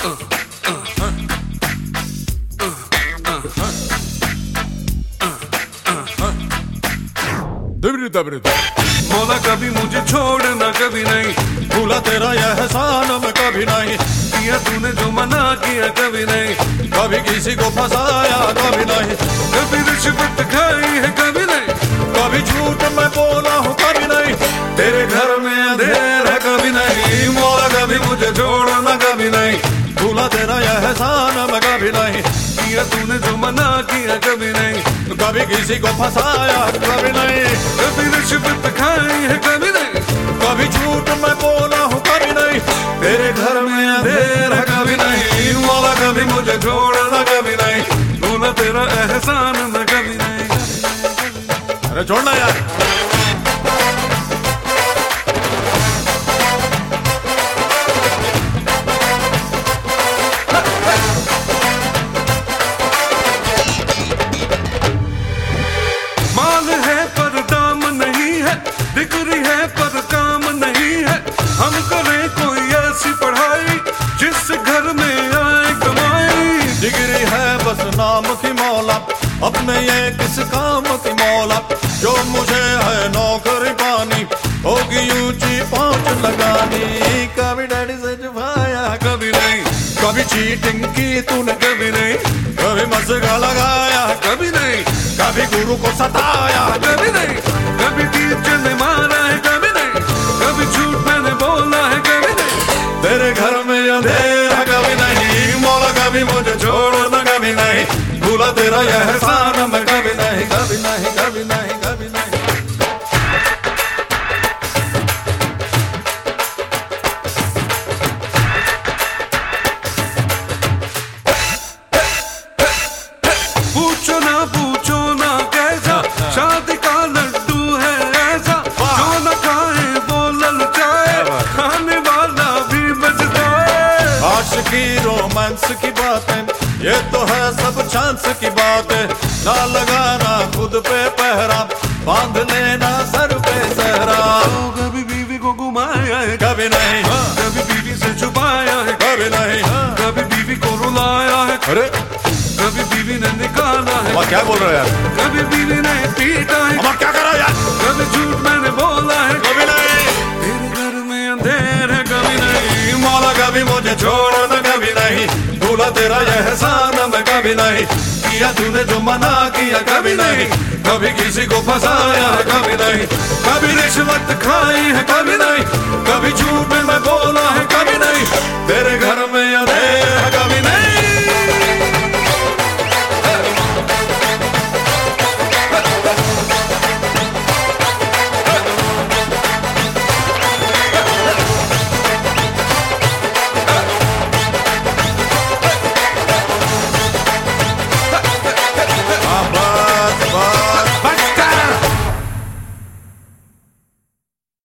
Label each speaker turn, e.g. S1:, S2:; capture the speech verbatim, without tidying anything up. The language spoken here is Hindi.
S1: मौला कभी मुझे छोड़ना कभी नहीं,
S2: भूला तेरा यह एहसान मैं कभी नहीं,
S1: किया तूने जो मना किया कभी नहीं,
S2: कभी किसी को फंसाया कभी नहीं,
S1: कभी रिश्वत खाई है कभी नहीं,
S2: कभी झूठ मैं बोला हूँ कभी नहीं,
S1: तेरे घर में अंधेरा कभी नहीं, मौला कभी मुझे छोड़ना कभी नहीं,
S2: भूला तेरा यह एहसान मैं कभी नहीं,
S1: किया तूने जो मना किया कभी नहीं,
S2: कभी किसी को फंसाया कभी नहीं,
S1: कभी रिश्वत खाई है कभी नहीं,
S2: कभी झूठ मैं बोला हूँ कभी नहीं,
S1: तेरे घर में अंधेरा कभी नहीं, मौला कभी मुझे छोड़ना कभी नहीं, भूला तेरा एहसान मैं कभी नहीं।
S2: अरे छोड़ना यार।
S1: माल है पर दाम नहीं है, डिग्री है पर काम नहीं है, हम करें कोई ऐसी पढ़ाई जिस घर में आए कमाई।
S2: डिग्री है बस नाम की मौला, अपने ये किस काम की मौला, जो मुझे है नौकरी पानी, होगी ऊंची पहुंच लगानी, कभी डैडी से छुपाया
S1: कभी नहीं,
S2: कभी चीटिंग की तूने
S1: कभी नहीं,
S2: कभी मस्का लगाया
S1: कभी नहीं,
S2: कभी गुरु को सताया
S1: कभी नहीं, कभी टीचर ने मारा है कभी नहीं, कभी झूठ मैंने बोला है कभी नहीं,
S2: तेरे घर में अंधेरा कभी नहीं, मौला कभी मुझे छोड़ना कभी नहीं, भूला तेरा यह एहसान मैं कभी नहीं, कभी नहीं, कभी नहीं, कभी नहीं।
S1: पूछो ना पूछो ना कैसा शादी का लड्डू है ऐसा, जो न खाए वो ललचाए, खाने वाला भी बचता है।
S2: आशिकी रोमांस की बातें ये तो है सब चांस की बातें, ना लगाना खुद पे पहरा, बांध लेना सर पे सहरा,
S1: कभी बीवी को घुमाया है
S2: कभी नहीं,
S1: कभी बीवी से छुपाया है
S2: कभी नहीं,
S1: कभी बीवी को रुलाया है,
S2: अरे
S1: कभी बीवी ने निकाला है,
S2: क्या बोल रहे हो यार,
S1: कभी बीवी ने पीटा है,
S2: क्या करा यार,
S1: कभी झूठ मैंने बोला है
S2: कभी नहीं,
S1: तेरे घर में अंधेर है कभी नहीं,
S2: मौला कभी मुझे छोड़ना कभी नहीं, भूला तेरा यह एहसान मैं कभी नहीं, किया तूने जो मना किया कभी नहीं, कभी किसी को फंसाया है कभी नहीं, कभी रिश्वत खाई है कभी नहीं,